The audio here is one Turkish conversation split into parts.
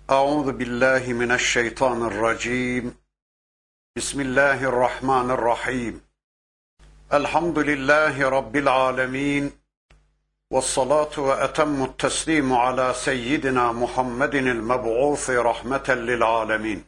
Euzu billahi mineşşeytanirracim. Bismillahirrahmanirrahim. Elhamdülillahi rabbil alamin. Vessalatu ve etemmut teslimu ala seyyidina Muhammedinil meb'ûsi rahmeten lil alamin.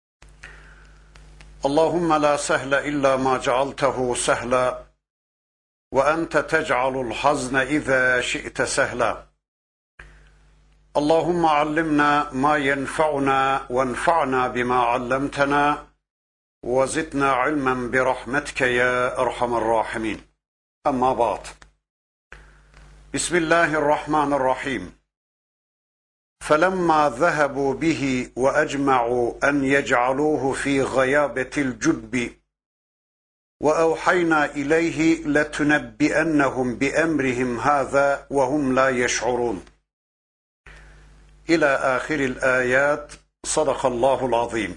Allahumme la sehle illa ma cealtehu sehla ve ente tec'alul hazne izâ şi'te sehla. اللهم علمنا ما ينفعنا وانفعنا بما علمتنا وزدنا علما برحمتك يا أرحم الراحمين. أما بعد. بسم الله الرحمن الرحيم. فلما ذهبوا به وأجمعوا أن يجعلوه في غيابة الجب وأوحينا إليه لتنبئنهم بأمرهم هذا وهم لا يشعرون. İlâ âhiril âyât. Sadakallâhul azîm.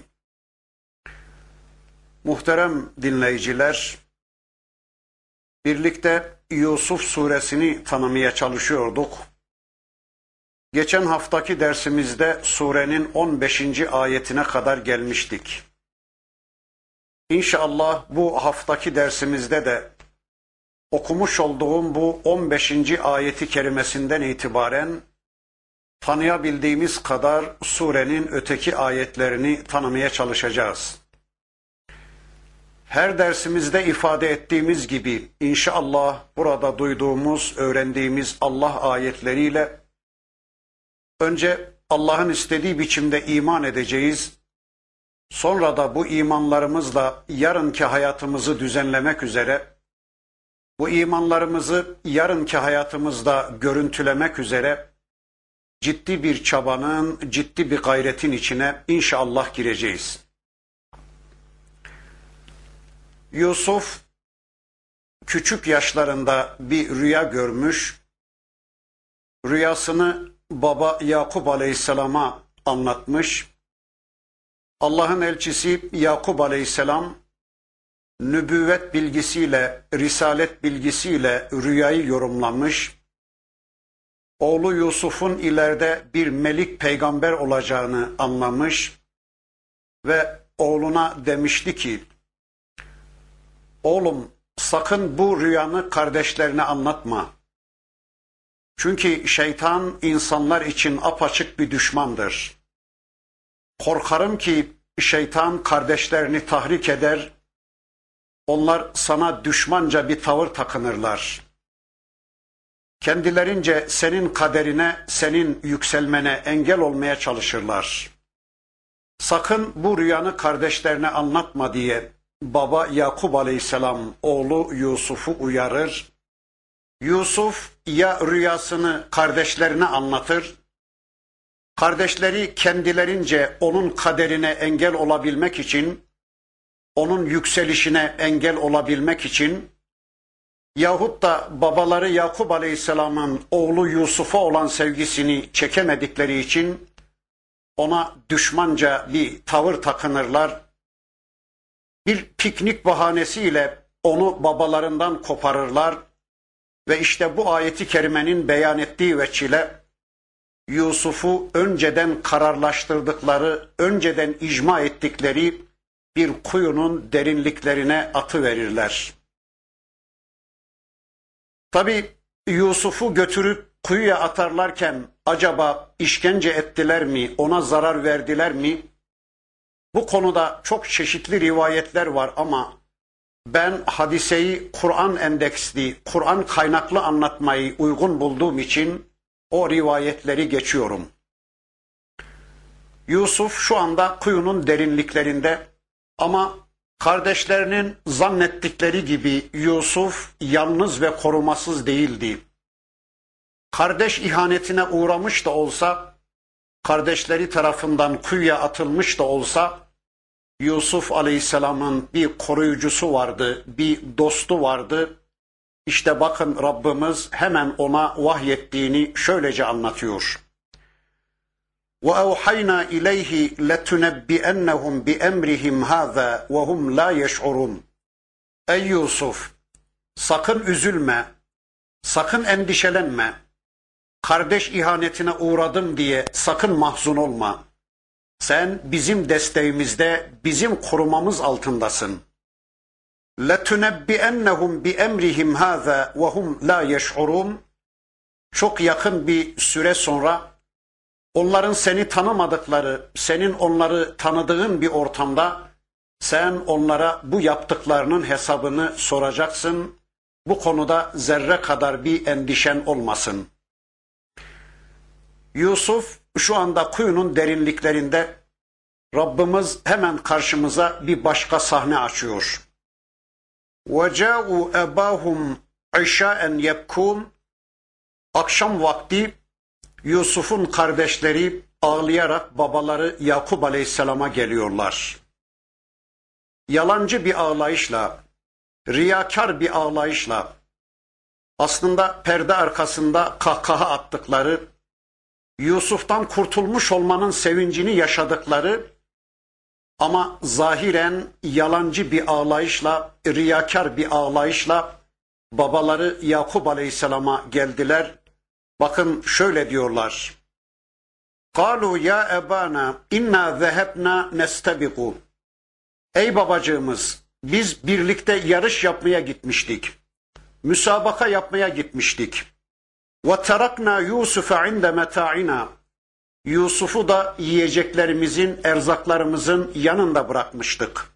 Muhterem dinleyiciler, birlikte Yusuf suresini tanımaya çalışıyorduk. Geçen haftaki dersimizde surenin 15. ayetine kadar gelmiştik. İnşallah bu haftaki dersimizde de okumuş olduğum bu 15. ayeti kerimesinden itibaren tanıyabildiğimiz kadar surenin öteki ayetlerini tanımaya çalışacağız. Her dersimizde ifade ettiğimiz gibi inşallah burada duyduğumuz, öğrendiğimiz Allah ayetleriyle önce Allah'ın istediği biçimde iman edeceğiz. Sonra da bu imanlarımızla yarınki hayatımızı düzenlemek üzere, bu imanlarımızı yarınki hayatımızda görüntülemek üzere ciddi bir çabanın, ciddi bir gayretin içine inşallah gireceğiz. Yusuf küçük yaşlarında bir rüya görmüş. Rüyasını baba Yakup Aleyhisselam'a anlatmış. Allah'ın elçisi Yakup Aleyhisselam nübüvvet bilgisiyle, risalet bilgisiyle rüyayı yorumlamış. Oğlu Yusuf'un ileride bir melik peygamber olacağını anlamış ve oğluna demişti ki, oğlum sakın bu rüyanı kardeşlerine anlatma. Çünkü şeytan insanlar için apaçık bir düşmandır. Korkarım ki şeytan kardeşlerini tahrik eder, onlar sana düşmanca bir tavır takınırlar. Kendilerince senin kaderine, senin yükselmene engel olmaya çalışırlar. Sakın bu rüyanı kardeşlerine anlatma diye baba Yakup Aleyhisselam oğlu Yusuf'u uyarır. Yusuf ya rüyasını kardeşlerine anlatır, kardeşleri kendilerince onun kaderine engel olabilmek için, onun yükselişine engel olabilmek için, yahut da babaları Yakup Aleyhisselam'ın oğlu Yusuf'a olan sevgisini çekemedikleri için ona düşmanca bir tavır takınırlar. Bir piknik bahanesiyle onu babalarından koparırlar ve işte bu ayeti kerimenin beyan ettiği veçile Yusuf'u önceden kararlaştırdıkları, önceden icma ettikleri bir kuyunun derinliklerine atıverirler. Tabi Yusuf'u götürüp kuyuya atarlarken acaba işkence ettiler mi, ona zarar verdiler mi? Bu konuda çok çeşitli rivayetler var ama ben hadiseyi Kur'an endeksli, Kur'an kaynaklı anlatmayı uygun bulduğum için o rivayetleri geçiyorum. Yusuf şu anda kuyunun derinliklerinde ama kardeşlerinin zannettikleri gibi Yusuf yalnız ve korumasız değildi. Kardeş ihanetine uğramış da olsa, kardeşleri tarafından kuyuya atılmış da olsa, Yusuf Aleyhisselam'ın bir koruyucusu vardı, bir dostu vardı. İşte bakın Rabbimiz hemen ona vahyettiğini şöylece anlatıyor. وَاَوْحَيْنَا اِلَيْهِ لَتُنَبِّئَنَّهُمْ بِاَمْرِهِمْ هَذَا وَهُمْ لَا يَشْعُرُونَ. Ey Yusuf, sakın üzülme, sakın endişelenme. Kardeş ihanetine uğradım diye sakın mahzun olma. Sen bizim desteğimizde, bizim korumamız altındasın. لَتُنَبِّئَنَّهُمْ بِأَمْرِهِمْ هَذَا وَهُمْ لَا يَشْعُرُونَ. Çok yakın bir süre sonra onların seni tanımadıkları, senin onları tanıdığın bir ortamda sen onlara bu yaptıklarının hesabını soracaksın. Bu konuda zerre kadar bir endişen olmasın. Yusuf şu anda kuyunun derinliklerinde. Rabbimiz hemen karşımıza bir başka sahne açıyor. وَجَاءُوا أَبَاهُمْ عِشَاءً يَبْكُونَ. Akşam vakti Yusuf'un kardeşleri ağlayarak babaları Yakup Aleyhisselam'a geliyorlar. Yalancı bir ağlayışla, riyakar bir ağlayışla, aslında perde arkasında kahkaha attıkları, Yusuf'tan kurtulmuş olmanın sevincini yaşadıkları ama zahiren yalancı bir ağlayışla, riyakar bir ağlayışla babaları Yakup Aleyhisselam'a geldiler. Bakın şöyle diyorlar. قَالُوا يَا اَبَانَا اِنَّا ذَهَبْنَا نَسْتَبِقُ. Ey babacığımız, biz birlikte yarış yapmaya gitmiştik. Müsabaka yapmaya gitmiştik. وَتَرَكْنَا يُوسُفَ عِنْدَ مَتَاعِنَا. Yusuf'u da yiyeceklerimizin, erzaklarımızın yanında bırakmıştık.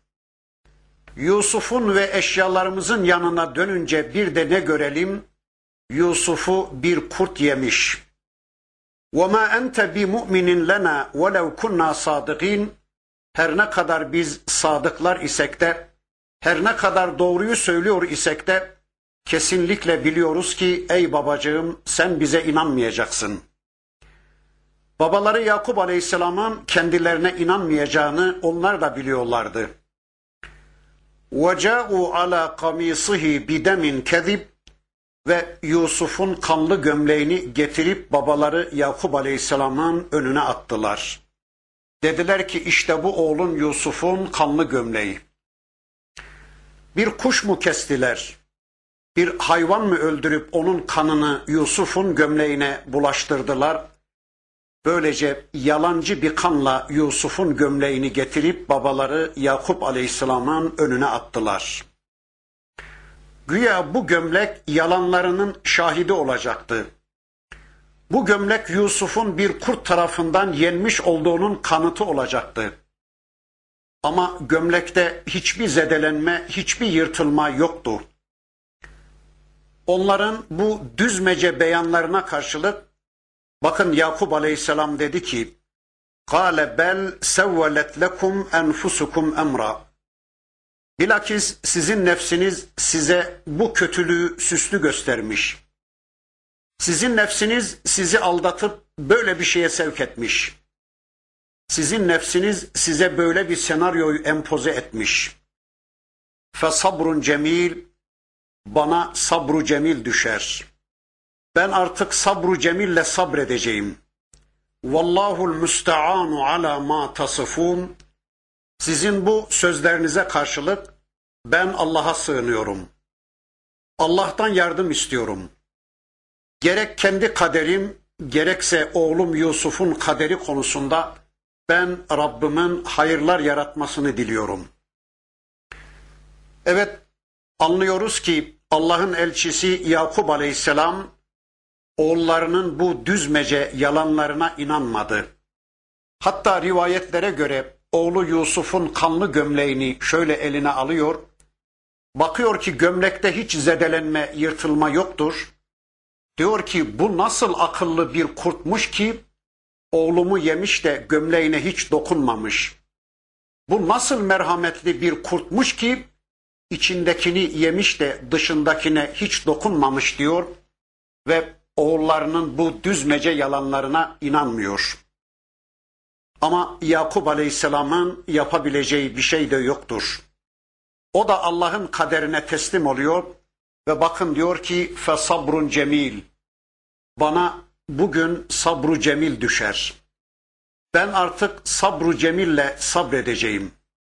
Yusuf'un ve eşyalarımızın yanına dönünce bir de ne görelim? Yusuf'u bir kurt yemiş. وَمَا أَنْتَ بِمُؤْمِنٍ لَنَا وَلَوْ كُنَّا صَادِقِينَ. Her ne kadar biz sadıklar isek de, her ne kadar doğruyu söylüyor isek de, kesinlikle biliyoruz ki ey babacığım sen bize inanmayacaksın. Babaları Yakup Aleyhisselam'ın kendilerine inanmayacağını onlar da biliyorlardı. وَجَاءُوا عَلَى قَمِيصِهِ بِدَمٍ كَذِبٍ. Ve Yusuf'un kanlı gömleğini getirip babaları Yakup Aleyhisselam'ın önüne attılar. Dediler ki işte bu oğlun Yusuf'un kanlı gömleği. Bir kuş mu kestiler? Bir hayvan mı öldürüp onun kanını Yusuf'un gömleğine bulaştırdılar? Böylece yalancı bir kanla Yusuf'un gömleğini getirip babaları Yakup Aleyhisselam'ın önüne attılar. Güya bu gömlek yalanlarının şahidi olacaktı. Bu gömlek Yusuf'un bir kurt tarafından yenmiş olduğunun kanıtı olacaktı. Ama gömlekte hiçbir zedelenme, hiçbir yırtılma yoktu. Onların bu düzmece beyanlarına karşılık bakın Yakup Aleyhisselam dedi ki قَالَ بَلْ سَوَّلَتْ لَكُمْ أَنْفُسُكُمْ اَمْرًا. Bilakis sizin nefsiniz size bu kötülüğü süslü göstermiş. Sizin nefsiniz sizi aldatıp böyle bir şeye sevk etmiş. Sizin nefsiniz size böyle bir senaryoyu empoze etmiş. فَصَبْرٌ cemil. Bana sabru cemil düşer. Ben artık sabru cemille sabredeceğim. Vallahul müste'anu ala ma tasifun. Sizin bu sözlerinize karşılık ben Allah'a sığınıyorum. Allah'tan yardım istiyorum. Gerek kendi kaderim, gerekse oğlum Yusuf'un kaderi konusunda ben Rabbimin hayırlar yaratmasını diliyorum. Evet, anlıyoruz ki Allah'ın elçisi Yakup Aleyhisselam oğullarının bu düzmece yalanlarına inanmadı. Hatta rivayetlere göre oğlu Yusuf'un kanlı gömleğini şöyle eline alıyor. Bakıyor ki gömlekte hiç zedelenme, yırtılma yoktur. Diyor ki bu nasıl akıllı bir kurtmuş ki oğlumu yemiş de gömleğine hiç dokunmamış. Bu nasıl merhametli bir kurtmuş ki içindekini yemiş de dışındakine hiç dokunmamış diyor ve oğullarının bu düzmece yalanlarına inanmıyor. Ama Yakup Aleyhisselam'ın yapabileceği bir şey de yoktur. O da Allah'ın kaderine teslim oluyor ve bakın diyor ki fesabrun cemil. Bana bugün sabru cemil düşer. Ben artık sabru cemille sabredeceğim.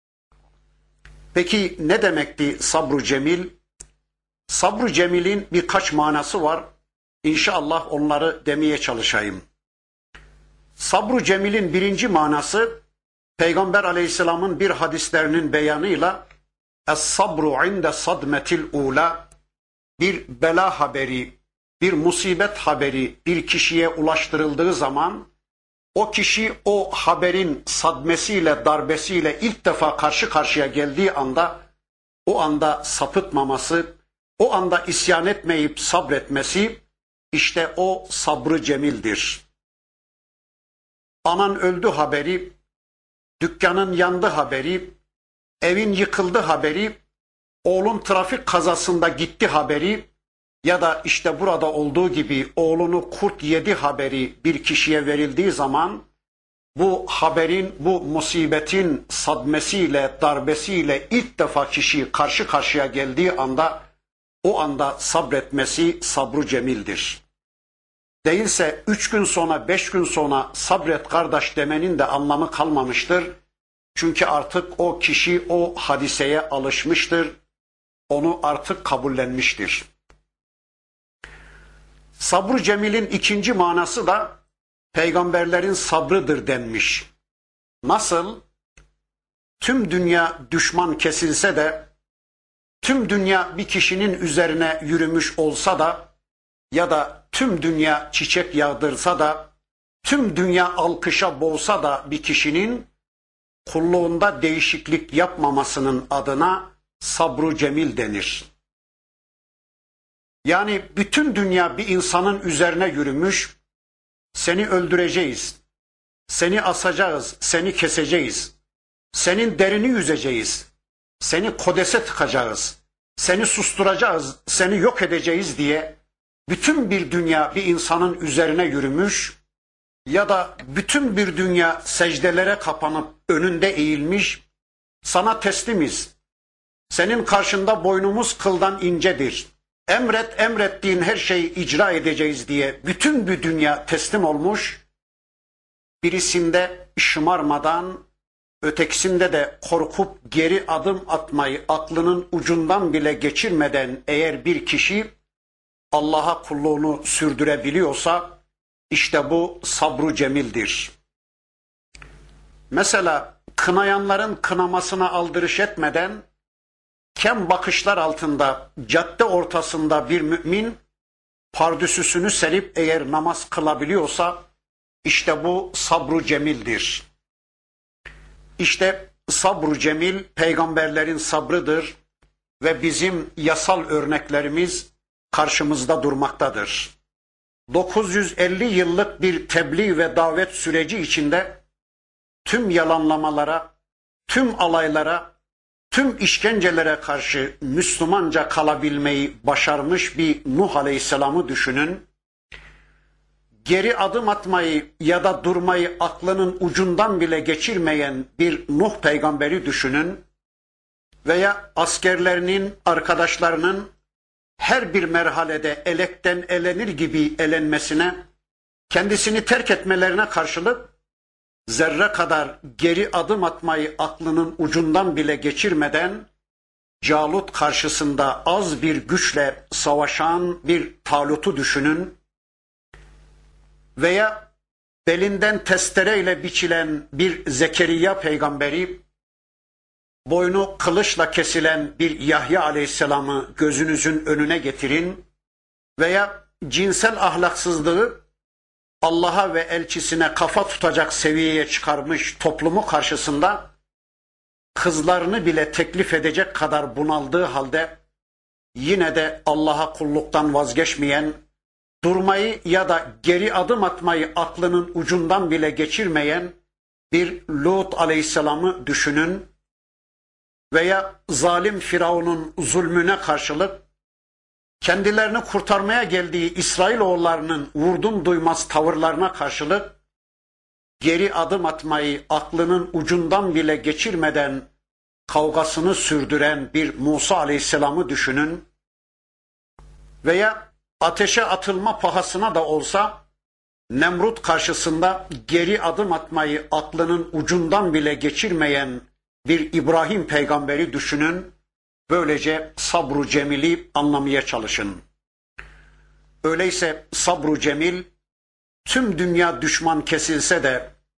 Peki ne demekti sabru cemil? Sabru cemilin birkaç manası var. İnşallah onları demeye çalışayım. Sabru cemilin birinci manası Peygamber aleyhisselamın bir hadislerinin beyanıyla Es-sabru inde sadmetil ula, bir bela haberi, bir musibet haberi bir kişiye ulaştırıldığı zaman o kişi o haberin sadmesiyle, darbesiyle ilk defa karşı karşıya geldiği anda o anda sapıtmaması, o anda isyan etmeyip sabretmesi, işte o sabrı cemildir. Anan öldü haberi, dükkanın yandı haberi, evin yıkıldı haberi, oğlun trafik kazasında gitti haberi ya da işte burada olduğu gibi oğlunu kurt yedi haberi bir kişiye verildiği zaman bu haberin, bu musibetin sadmesiyle, darbesiyle ilk defa kişi karşı karşıya geldiği anda o anda sabretmesi sabrı cemildir. Değilse 3 gün sonra, 5 gün sonra sabret kardeş demenin de anlamı kalmamıştır. Çünkü artık o kişi o hadiseye alışmıştır. Onu artık kabullenmiştir. Sabr-ı cemilin ikinci manası da peygamberlerin sabrıdır denmiş. Nasıl? Tüm dünya düşman kesilse de, tüm dünya bir kişinin üzerine yürümüş olsa da ya da tüm dünya çiçek yağdırsa da, tüm dünya alkışa boğsa da bir kişinin kulluğunda değişiklik yapmamasının adına sabr-ı cemil denir. Yani bütün dünya bir insanın üzerine yürümüş, seni öldüreceğiz, seni asacağız, seni keseceğiz, senin derini yüzeceğiz, seni kodese tıkacağız, seni susturacağız, seni yok edeceğiz diye bütün bir dünya bir insanın üzerine yürümüş ya da bütün bir dünya secdelere kapanıp önünde eğilmiş, sana teslimiz, senin karşında boynumuz kıldan incedir, emret emrettiğin her şeyi icra edeceğiz diye bütün bir dünya teslim olmuş, birisinde şımarmadan, ötekisinde de korkup geri adım atmayı aklının ucundan bile geçirmeden eğer bir kişi Allah'a kulluğunu sürdürebiliyorsa işte bu sabr-ı cemildir. Mesela kınayanların kınamasına aldırış etmeden kem bakışlar altında cadde ortasında bir mümin pardüsüsünü serip eğer namaz kılabiliyorsa işte bu sabr-ı cemildir. İşte sabr-ı cemil peygamberlerin sabrıdır ve bizim yasal örneklerimiz karşımızda durmaktadır. 950 yıllık bir tebliğ ve davet süreci içinde tüm yalanlamalara, tüm alaylara, tüm işkencelere karşı Müslümanca kalabilmeyi başarmış bir Nuh Aleyhisselam'ı düşünün. Geri adım atmayı ya da durmayı aklının ucundan bile geçirmeyen bir Nuh peygamberi düşünün. Veya askerlerinin, arkadaşlarının her bir merhalede elekten elenir gibi elenmesine, kendisini terk etmelerine karşılık zerre kadar geri adım atmayı aklının ucundan bile geçirmeden Calut karşısında az bir güçle savaşan bir Talut'u düşünün. Veya belinden testereyle biçilen bir Zekeriya peygamberi, boynu kılıçla kesilen bir Yahya aleyhisselamı gözünüzün önüne getirin. Veya cinsel ahlaksızlığı Allah'a ve elçisine kafa tutacak seviyeye çıkarmış toplumu karşısında kızlarını bile teklif edecek kadar bunaldığı halde yine de Allah'a kulluktan vazgeçmeyen, durmayı ya da geri adım atmayı aklının ucundan bile geçirmeyen bir Lut aleyhisselamı düşünün. Veya zalim Firavun'un zulmüne karşılık kendilerini kurtarmaya geldiği İsrailoğullarının vurdum duymaz tavırlarına karşılık geri adım atmayı aklının ucundan bile geçirmeden kavgasını sürdüren bir Musa Aleyhisselam'ı düşünün. Veya ateşe atılma pahasına da olsa Nemrut karşısında geri adım atmayı aklının ucundan bile geçirmeyen bir İbrahim peygamberi düşünün. Böylece sabr-ı cemili anlamaya çalışın. Öyleyse sabr-ı cemil tüm dünya düşman kesilse de,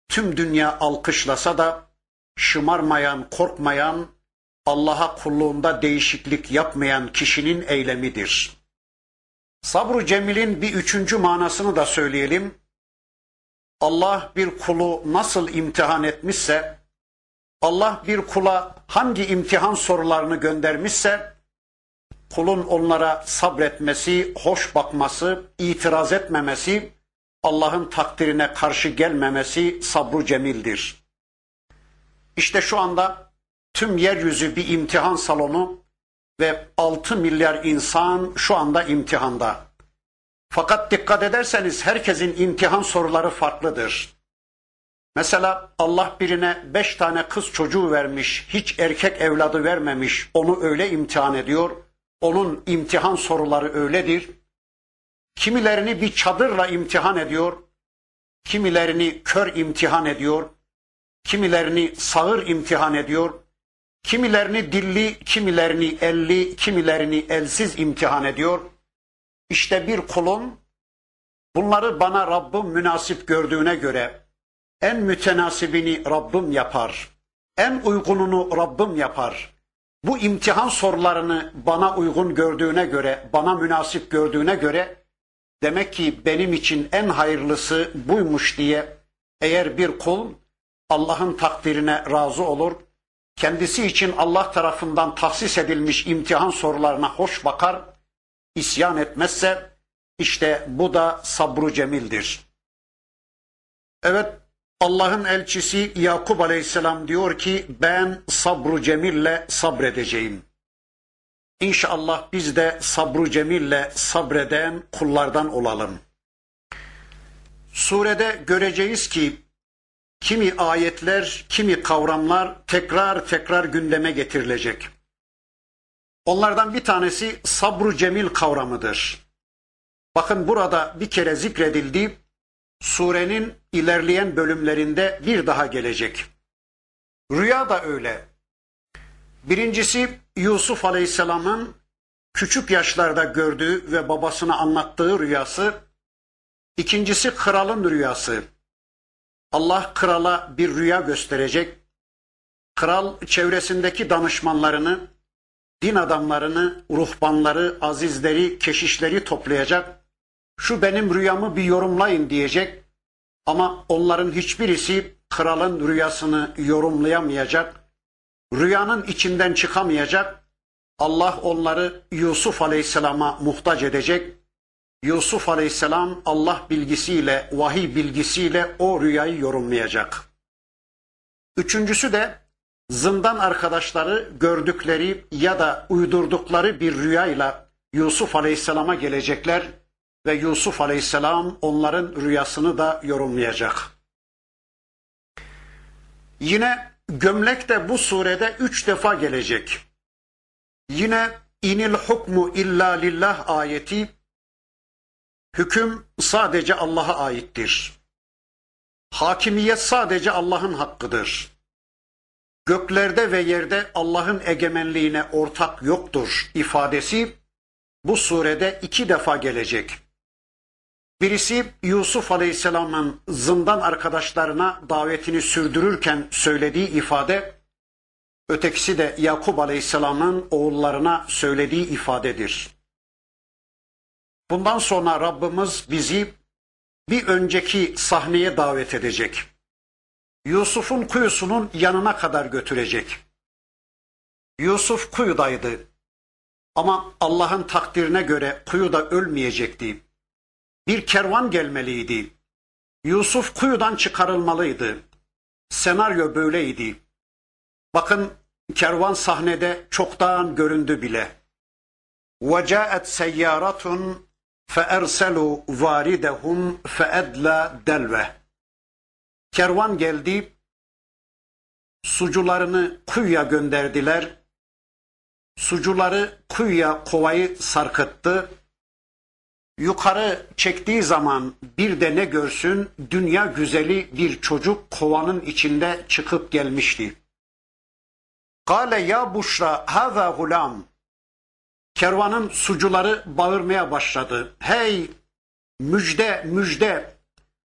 tüm dünya alkışlasa da şımarmayan, korkmayan, Allah'a kulluğunda değişiklik yapmayan kişinin eylemidir. Sabr-ı cemilin bir üçüncü manasını da söyleyelim. Allah bir kulu nasıl imtihan etmişse, Allah bir kula hangi imtihan sorularını göndermişse, kulun onlara sabretmesi, hoş bakması, itiraz etmemesi, Allah'ın takdirine karşı gelmemesi sabr-ı cemildir. İşte şu anda tüm yeryüzü bir imtihan salonu ve 6 milyar insan şu anda imtihanda. Fakat dikkat ederseniz herkesin imtihan soruları farklıdır. Mesela Allah birine 5 tane kız çocuğu vermiş, hiç erkek evladı vermemiş, onu öyle imtihan ediyor. Onun imtihan soruları öyledir. Kimilerini bir çadırla imtihan ediyor, kimilerini kör imtihan ediyor, kimilerini sağır imtihan ediyor, kimilerini dilli, kimilerini elli, kimilerini elsiz imtihan ediyor. İşte bir kulun bunları bana Rabbim münasip gördüğüne göre en mütenasibini Rabbim yapar, en uygununu Rabbim yapar. Bu imtihan sorularını bana uygun gördüğüne göre, bana münasip gördüğüne göre demek ki benim için en hayırlısı buymuş diye eğer bir kul Allah'ın takdirine razı olur, kendisi için Allah tarafından tahsis edilmiş imtihan sorularına hoş bakar, isyan etmezse işte bu da sabr-ı cemildir. Evet, Allah'ın elçisi Yakup Aleyhisselam diyor ki ben sabr-ı cemille sabredeceğim. İnşallah biz de sabr-ı cemille sabreden kullardan olalım. Surede göreceğiz ki kimi ayetler, kimi kavramlar tekrar tekrar gündeme getirilecek. Onlardan bir tanesi sabr-ı cemil kavramıdır. Bakın burada bir kere zikredildi, surenin ilerleyen bölümlerinde bir daha gelecek. Rüya da öyle. Birincisi Yusuf Aleyhisselam'ın küçük yaşlarda gördüğü ve babasına anlattığı rüyası. İkincisi kralın rüyası. Allah krala bir rüya gösterecek. Kral çevresindeki danışmanlarını, din adamlarını, ruhbanları, azizleri, keşişleri toplayacak. Şu benim rüyamı bir yorumlayın diyecek. Ama onların hiçbirisi kralın rüyasını yorumlayamayacak. Rüyanın içinden çıkamayacak. Allah onları Yusuf Aleyhisselam'a muhtaç edecek. Yusuf Aleyhisselam Allah bilgisiyle, vahiy bilgisiyle o rüyayı yorumlayacak. Üçüncüsü de zindan arkadaşları gördükleri ya da uydurdukları bir rüyayla Yusuf Aleyhisselam'a gelecekler ve Yusuf Aleyhisselam onların rüyasını da yorumlayacak. Yine gömlek de bu surede 3 defa gelecek. Yine inil hukmu illa lillah ayeti, hüküm sadece Allah'a aittir. Hakimiyet sadece Allah'ın hakkıdır. Göklerde ve yerde Allah'ın egemenliğine ortak yoktur ifadesi bu surede 2 defa gelecek. Birisi Yusuf Aleyhisselam'ın zindan arkadaşlarına davetini sürdürürken söylediği ifade, ötekisi de Yakup Aleyhisselam'ın oğullarına söylediği ifadedir. Bundan sonra Rabbimiz bizi bir önceki sahneye davet edecek. Yusuf'un kuyusunun yanına kadar götürecek. Yusuf kuyudaydı ama Allah'ın takdirine göre kuyuda ölmeyecekti. Bir kervan gelmeliydi. Yusuf kuyudan çıkarılmalıydı. Senaryo böyleydi. Bakın kervan sahnede çoktan göründü bile. وَجَاءَتْ سَيَّارَةٌ فَاَرْسَلُوا وَارِدَهُمْ فَاَدْلَى دَلْوَهُ. Kervan geldi, sucularını kuyuya gönderdiler. Sucuları kuyuya kovayı sarkıttı. Yukarı çektiği zaman bir de ne görsün, dünya güzeli bir çocuk kovanın içinde çıkıp gelmişti. Kale ya Buşra hâzâ gulâm. Kervanın sucuları bağırmaya başladı. Hey müjde müjde,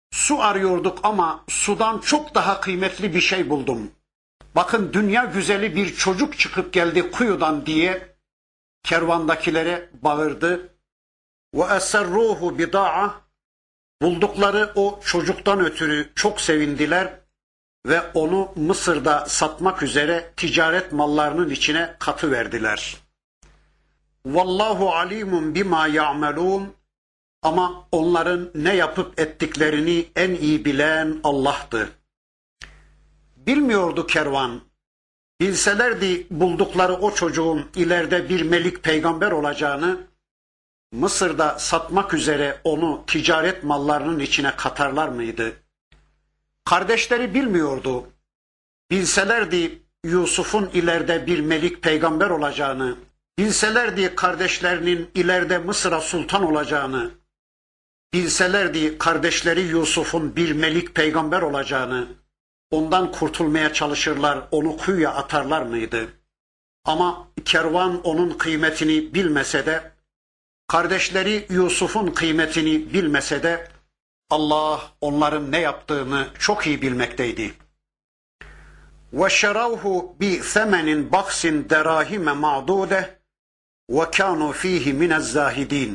Su arıyorduk ama sudan çok daha kıymetli bir şey buldum. Bakın dünya güzeli bir çocuk çıkıp geldi kuyudan diye kervandakilere bağırdı. Ve eserruhu bida'a, buldukları o çocuktan ötürü çok sevindiler ve onu Mısır'da satmak üzere ticaret mallarının içine katıverdiler. Vallahu alimun bima ya'melun, ama onların ne yapıp ettiklerini en iyi bilen Allah'tı. Bilmiyordu kervan. Bilselerdi buldukları o çocuğun ileride bir melik peygamber olacağını, Mısır'da satmak üzere onu ticaret mallarının içine katarlar mıydı? Kardeşleri bilmiyordu. Bilselerdi Yusuf'un ileride bir melik peygamber olacağını, bilselerdi kardeşlerinin ileride Mısır'a sultan olacağını, bilselerdi kardeşleri Yusuf'un bir melik peygamber olacağını, ondan kurtulmaya çalışırlar, onu kuyuya atarlar mıydı? Ama kervan onun kıymetini bilmese de, kardeşleri Yusuf'un kıymetini bilmese de, Allah onların ne yaptığını çok iyi bilmekteydi. وَشَرَوْهُ بِثَمَنٍ بَخْسٍ دَرَاهِمَ مَعْدُودَةٍ وَكَانُوا ف۪يهِ مِنَ الزَّاهِد۪ينَ.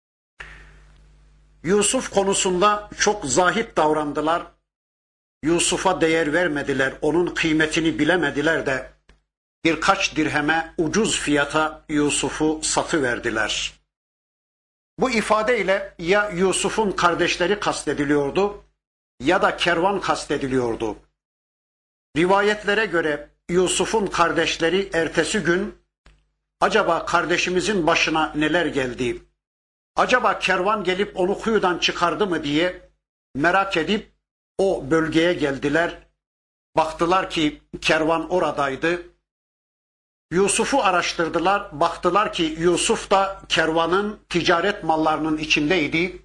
Yusuf konusunda çok zahit davrandılar. Yusuf'a değer vermediler, onun kıymetini bilemediler de birkaç dirheme ucuz fiyata Yusuf'u satıverdiler. Bu ifadeyle ya Yusuf'un kardeşleri kastediliyordu ya da kervan kastediliyordu. Rivayetlere göre Yusuf'un kardeşleri ertesi gün acaba kardeşimizin başına neler geldi, acaba kervan gelip onu kuyudan çıkardı mı diye merak edip o bölgeye geldiler. Baktılar ki kervan oradaydı. Yusuf'u araştırdılar. Baktılar ki Yusuf da kervanın ticaret mallarının içindeydi.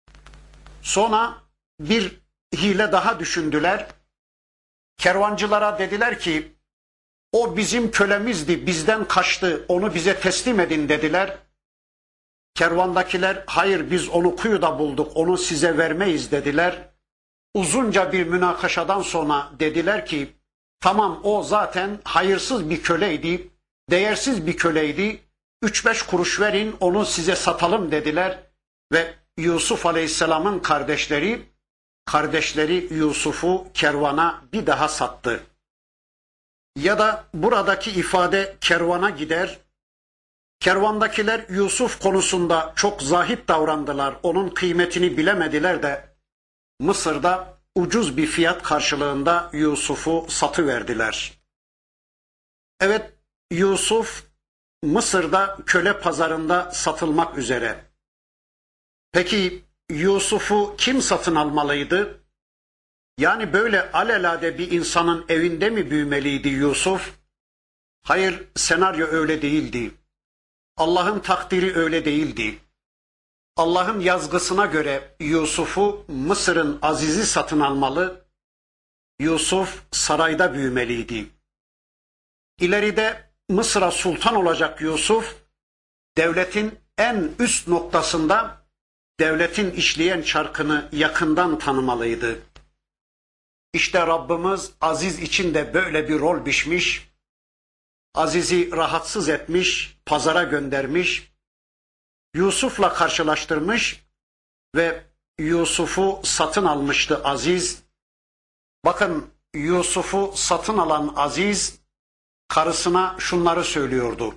Sonra bir hile daha düşündüler. Kervancılara dediler ki o bizim kölemizdi, bizden kaçtı, onu bize teslim edin dediler. Kervandakiler hayır biz onu kuyuda bulduk, onu size vermeyiz dediler. Uzunca bir münakaşadan sonra dediler ki tamam o zaten hayırsız bir köleydi, değersiz bir köleydi, 3-5 kuruş verin onu size satalım dediler ve Yusuf Aleyhisselam'ın kardeşleri Yusuf'u kervana bir daha sattı. Ya da buradaki ifade kervana gider. Kervandakiler Yusuf konusunda çok zahit davrandılar, onun kıymetini bilemediler de Mısır'da ucuz bir fiyat karşılığında Yusuf'u satıverdiler. Evet, Yusuf Mısır'da köle pazarında satılmak üzere. Peki Yusuf'u kim satın almalıydı? Yani böyle alelade bir insanın evinde mi büyümeliydi Yusuf? Hayır, senaryo öyle değildi. Allah'ın takdiri öyle değildi. Allah'ın yazgısına göre Yusuf'u Mısır'ın azizi satın almalı, Yusuf sarayda büyümeliydi. İleride Mısır'a sultan olacak Yusuf, devletin en üst noktasında devletin işleyen çarkını yakından tanımalıydı. İşte Rabbimiz Aziz için de böyle bir rol biçmiş, Aziz'i rahatsız etmiş, pazara göndermiş, Yusuf'la karşılaştırmış ve Yusuf'u satın almıştı Aziz. Bakın Yusuf'u satın alan Aziz karısına şunları söylüyordu.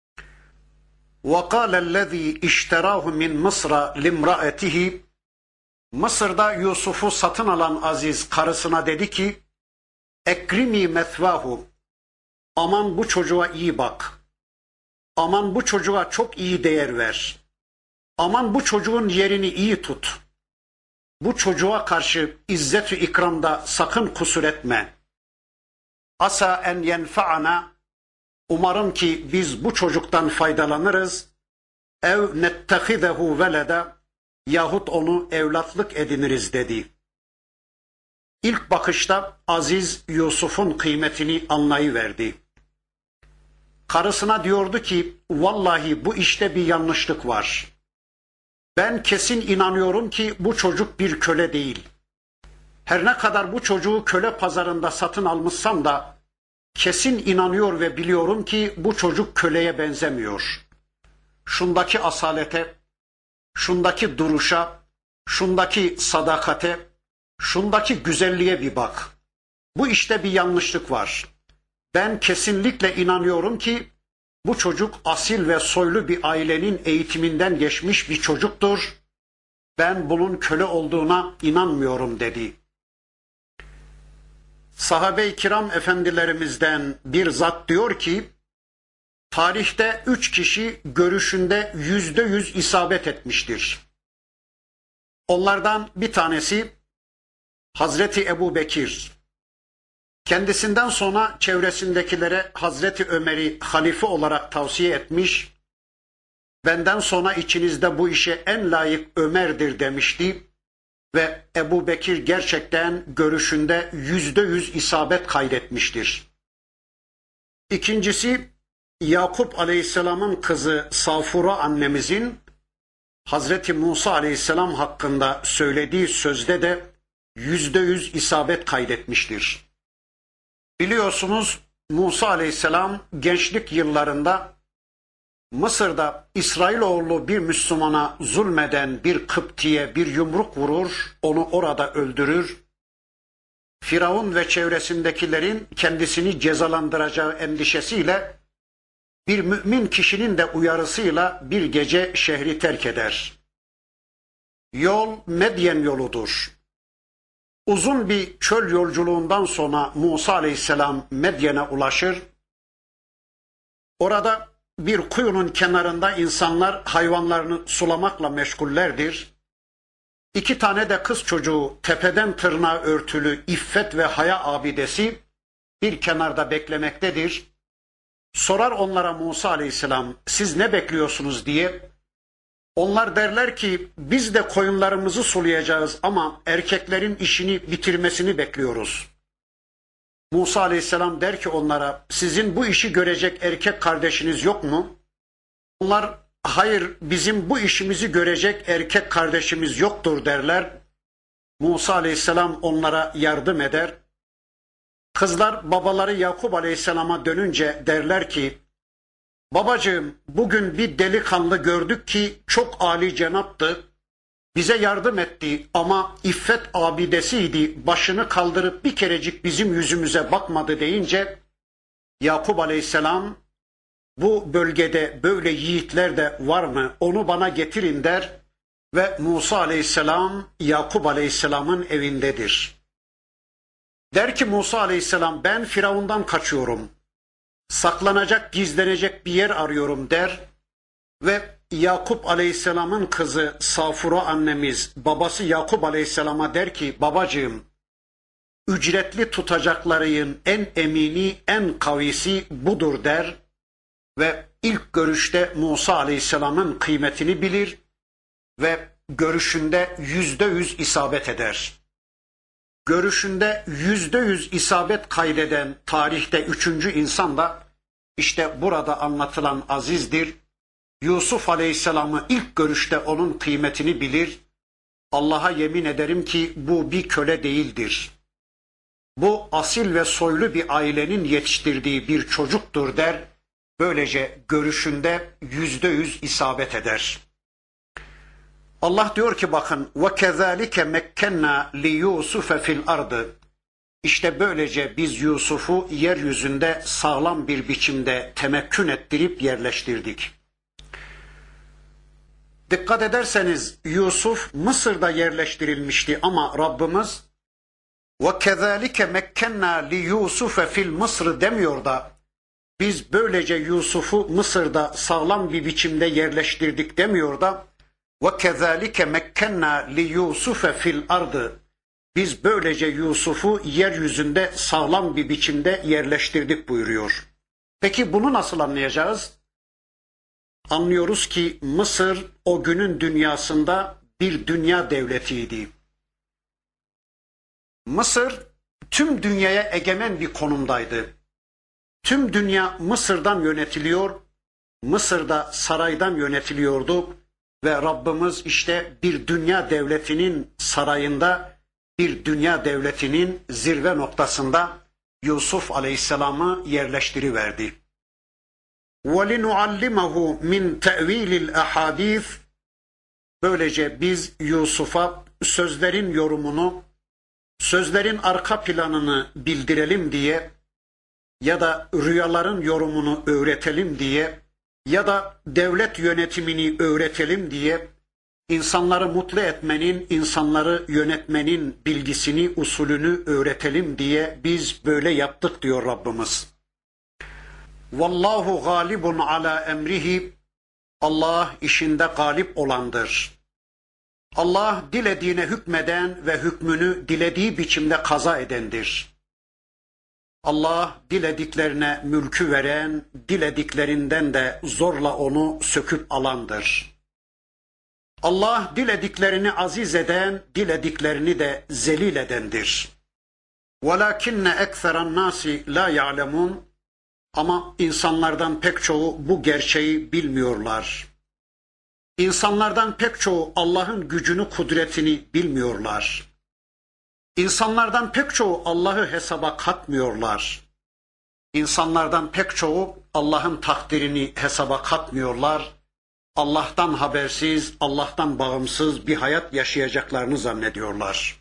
وَقَالَ الَّذ۪ي اِشْتَرَاهُ مِنْ مِصْرَ لِمْرَأَتِهِ. Mısır'da Yusuf'u satın alan Aziz karısına dedi ki, ekrimi methvahu, aman bu çocuğa iyi bak, aman bu çocuğa çok iyi değer ver, aman bu çocuğun yerini iyi tut, bu çocuğa karşı izzet-ü ikramda sakın kusur etme. Asa en yenfa'ana, umarım ki biz bu çocuktan faydalanırız, ev nettehizehu veleda, yahut onu evlatlık ediniriz dedi. İlk bakışta Aziz Yusuf'un kıymetini anlayıverdi. Karısına diyordu ki, vallahi bu işte bir yanlışlık var. Ben kesin inanıyorum ki bu çocuk bir köle değil. Her ne kadar bu çocuğu köle pazarında satın almışsam da kesin inanıyor ve biliyorum ki bu çocuk köleye benzemiyor. Şundaki asalete, şundaki duruşa, şundaki sadakate, şundaki güzelliğe bir bak. Bu işte bir yanlışlık var. Ben kesinlikle inanıyorum ki bu çocuk asil ve soylu bir ailenin eğitiminden geçmiş bir çocuktur. Ben bunun köle olduğuna inanmıyorum dedi. Sahabe-i kiram efendilerimizden bir zat diyor ki, tarihte 3 kişi görüşünde %100 isabet etmiştir. Onlardan bir tanesi Hazreti Ebu Bekir. Kendisinden sonra çevresindekilere Hazreti Ömer'i halife olarak tavsiye etmiş, benden sonra içinizde bu işe en layık Ömer'dir demişti ve Ebu Bekir gerçekten görüşünde %100 isabet kaydetmiştir. İkincisi, Yakup Aleyhisselam'ın kızı Safura annemizin Hazreti Musa Aleyhisselam hakkında söylediği sözde de %100 isabet kaydetmiştir. Biliyorsunuz Musa Aleyhisselam gençlik yıllarında Mısır'da İsrailoğlu bir Müslümana zulmeden bir Kıptiye bir yumruk vurur, onu orada öldürür. Firavun ve çevresindekilerin kendisini cezalandıracağı endişesiyle bir mümin kişinin de uyarısıyla bir gece şehri terk eder. Yol Medyen yoludur. Uzun bir çöl yolculuğundan sonra Musa Aleyhisselam Medyen'e ulaşır. Orada bir kuyunun kenarında insanlar hayvanlarını sulamakla meşgullerdir. 2 tane de kız çocuğu tepeden tırnağa örtülü iffet ve haya abidesi bir kenarda beklemektedir. Sorar onlara Musa Aleyhisselam, siz ne bekliyorsunuz diye. Onlar derler ki biz de koyunlarımızı sulayacağız ama erkeklerin işini bitirmesini bekliyoruz. Musa Aleyhisselam der ki onlara, sizin bu işi görecek erkek kardeşiniz yok mu? Onlar, hayır bizim bu işimizi görecek erkek kardeşimiz yoktur derler. Musa Aleyhisselam onlara yardım eder. Kızlar babaları Yakup Aleyhisselam'a dönünce derler ki, babacığım bugün bir delikanlı gördük ki çok âli cenaptı, bize yardım etti ama iffet abidesiydi, başını kaldırıp bir kerecik bizim yüzümüze bakmadı deyince, Yakup Aleyhisselam bu bölgede böyle yiğitler de var mı onu bana getirin der ve Musa Aleyhisselam Yakup Aleyhisselam'ın evindedir. Der ki Musa Aleyhisselam ben Firavundan kaçıyorum, saklanacak gizlenecek bir yer arıyorum der ve Yakup Aleyhisselam'ın kızı Safura annemiz babası Yakup Aleyhisselam'a der ki babacığım ücretli tutacakların en emini en kavisi budur der ve ilk görüşte Musa Aleyhisselam'ın kıymetini bilir ve görüşünde %100 isabet eder. Görüşünde %100 isabet kaydeden tarihte 3. insan da işte burada anlatılan Aziz'dir. Yusuf Aleyhisselam'ı ilk görüşte onun kıymetini bilir. Allah'a yemin ederim ki bu bir köle değildir. Bu asil ve soylu bir ailenin yetiştirdiği bir çocuktur der. Böylece görüşünde %100 isabet eder. Allah diyor ki bakın وَكَذَٰلِكَ مَكَّنَّا لِيُوسُفَ فِي الْأَرْضِ İşte böylece biz Yusuf'u yeryüzünde sağlam bir biçimde temekkün ettirip yerleştirdik. Dikkat ederseniz Yusuf Mısır'da yerleştirilmişti ama Rabbimiz وَكَذَٰلِكَ مَكَّنَّا لِيُوسُفَ فِي الْمِصْرِ demiyor da biz böylece Yusuf'u Mısır'da sağlam bir biçimde yerleştirdik demiyor da وَكَذَٰلِكَ مَكَّنَّا لِيُوسُفَ فِي الْأَرْضِ Biz böylece Yusuf'u yeryüzünde sağlam bir biçimde yerleştirdik buyuruyor. Peki bunu nasıl anlayacağız? Anlıyoruz ki Mısır o günün dünyasında bir dünya devletiydi. Mısır tüm dünyaya egemen bir konumdaydı. Tüm dünya Mısır'dan yönetiliyor, Mısır'da saraydan yönetiliyordu ve Rabbimiz işte bir dünya devletinin sarayında bir dünya devletinin zirve noktasında Yusuf Aleyhisselam'ı yerleştiriverdi. وَلِنُعَلِّمَهُ مِنْ تَأْوِيلِ الْأَحَادِيثِ Böylece biz Yusuf'a sözlerin yorumunu, sözlerin arka planını bildirelim diye ya da rüyaların yorumunu öğretelim diye ya da devlet yönetimini öğretelim diye insanları mutlu etmenin, insanları yönetmenin bilgisini, usulünü öğretelim diye biz böyle yaptık diyor Rabbimiz. Vallahu galibun ala emrihi Allah işinde galip olandır. Allah dilediğine hükmeden ve hükmünü dilediği biçimde kaza edendir. Allah dilediklerine mülkü veren, dilediklerinden de zorla onu söküp alandır. Allah dilediklerini aziz eden, dilediklerini de zelil edendir. وَلَكِنَّ اَكْثَرَ النَّاسِ لَا يَعْلَمُونَ Ama insanlardan pek çoğu bu gerçeği bilmiyorlar. İnsanlardan pek çoğu Allah'ın gücünü, kudretini bilmiyorlar. İnsanlardan pek çoğu Allah'ı hesaba katmıyorlar. İnsanlardan pek çoğu Allah'ın takdirini hesaba katmıyorlar. Allah'tan habersiz, Allah'tan bağımsız bir hayat yaşayacaklarını zannediyorlar.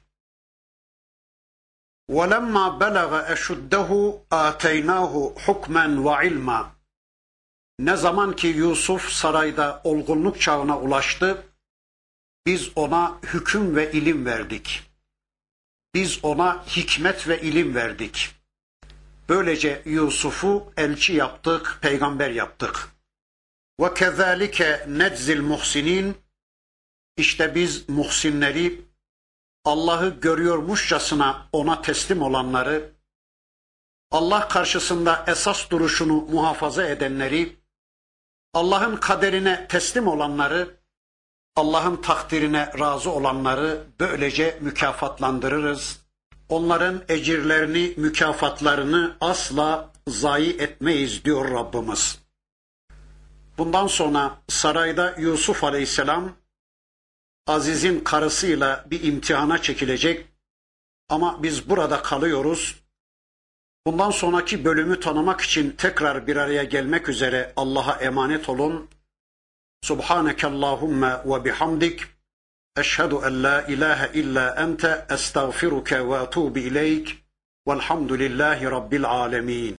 وَلَمَّا بَلَغَ أَشُدَّهُ آتَيْنَاهُ حُكْمًا وَعِلْمًا Ne zaman ki Yusuf sarayda olgunluk çağına ulaştı, biz ona hüküm ve ilim verdik. Biz ona hikmet ve ilim verdik. Böylece Yusuf'u elçi yaptık, peygamber yaptık. وَكَذَٰلِكَ نَجْزِ الْمُحْسِنِينَ İşte biz muhsinleri, Allah'ı görüyormuşçasına ona teslim olanları, Allah karşısında esas duruşunu muhafaza edenleri, Allah'ın kaderine teslim olanları, Allah'ın takdirine razı olanları böylece mükafatlandırırız. Onların ecirlerini, mükafatlarını asla zayi etmeyiz diyor Rabbimiz. Bundan sonra sarayda Yusuf Aleyhisselam, Aziz'in karısıyla bir imtihana çekilecek ama biz burada kalıyoruz. Bundan sonraki bölümü tanımak için tekrar bir araya gelmek üzere Allah'a emanet olun. Subhanekallahumma ve bihamdik. Eşhedü en la ilahe illa ente estağfiruke ve etûbü ileyk. Velhamdülillahi Rabbil alemin.